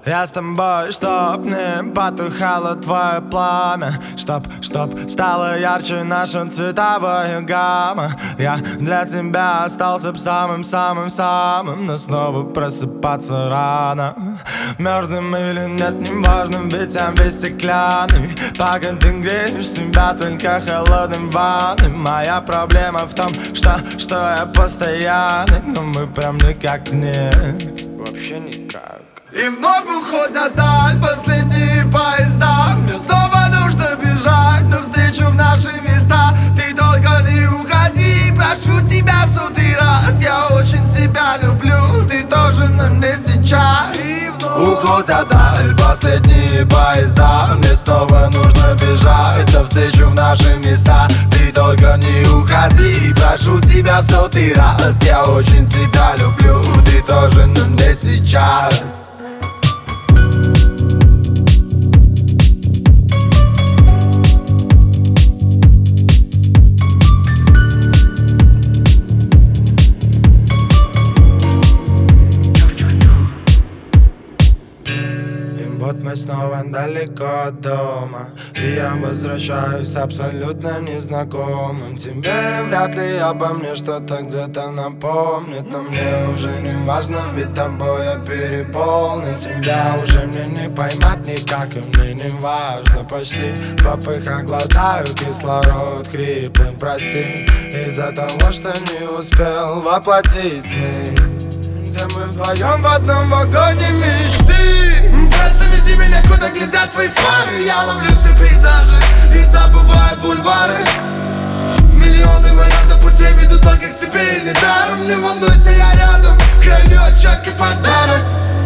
Я с тобой, чтоб не потухало твое пламя, Чтоб стала ярче наша цветовая гамма. Я для тебя остался б самым-самым-самым, но снова просыпаться рано. Мерзнем или нет, неважно, ведь я весь стеклянный. Пока ты греешь себя только холодным ванной. Моя проблема в том, что я постоянный, но мы прям никак нет, вообще никак. И вновь уходят даль последние поезда. Мне снова нужно бежать навстречу в наши места. Ты только не уходи, прошу тебя в сотый раз. Я очень тебя люблю, ты тоже, но не сейчас. И вновь уходят даль последние поезда. Мне снова нужно бежать навстречу в наши места. Ты только не уходи, прошу тебя в сотый раз. Я очень тебя люблю, ты тоже, но не сейчас. Вот мы снова далеко от дома, и я возвращаюсь абсолютно незнакомым. Тебе вряд ли обо мне что-то где-то напомнит, но мне уже не важно, ведь тобой я переполнен. Тебя уже мне не поймать никак, и мне не важно почти. В попыхах глотаю кислород хриплым, прости, из-за того, что не успел воплотить сны, где мы вдвоем в одном вагоне мечты. Просто вези меня, куда глядят твои фары. Я ловлю все пейзажи и забываю бульвары. Миллионы вариантов путей ведут только к тебе и недаром. Не волнуйся, я рядом, храню отчет как подарок.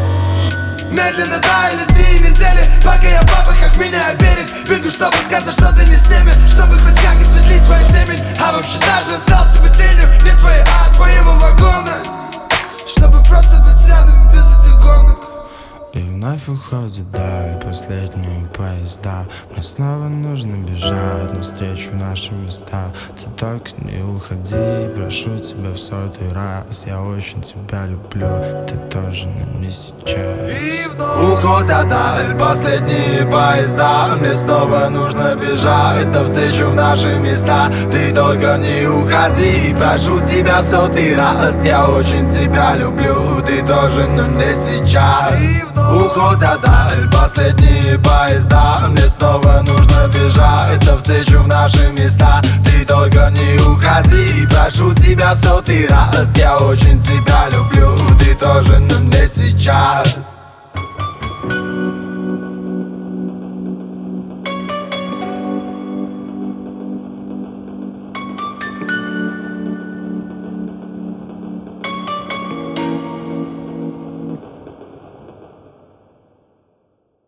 Медленно таяли 3 недели, пока я в попыхах меняю берег. Бегу, чтобы сказать, что ты не с теми, чтобы хоть как осветлить твою темень. А вообще даже остался бы тенью не твоей, а твоего вагона, чтобы просто быть рядом без этих гонок. И вновь уходит даль последние поезда. Мне снова нужно бежать навстречу в наши места. Ты только не уходи, прошу тебя в сотый раз. Я очень тебя люблю, ты тоже, но не сейчас. И вновь уходят даль последние поезда. Мне снова нужно бежать навстречу в наши места. Ты только не уходи, прошу тебя в сотый раз. Я очень тебя люблю, ты тоже, но не сейчас. Уходят даль последние поезда. Мне снова нужно бежать навстречу в наши места. Ты только не уходи, прошу тебя в сотый раз. Я очень тебя люблю, ты тоже, но не сейчас.